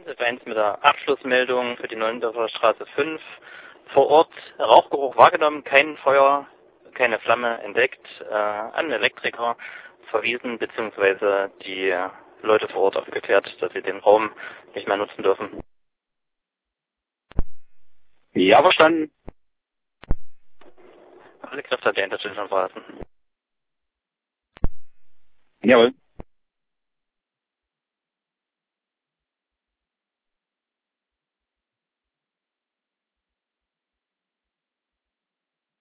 1 mit der Abschlussmeldung für die Neulendorfer Straße 5. Vor Ort Rauchgeruch wahrgenommen, kein Feuer, keine Flamme entdeckt, an Elektriker verwiesen, beziehungsweise die Leute vor Ort aufgeklärt, dass sie den Raum nicht mehr nutzen dürfen. Ja, verstanden. Alle Kräfte hat der Interchange schon verlassen. Jawohl.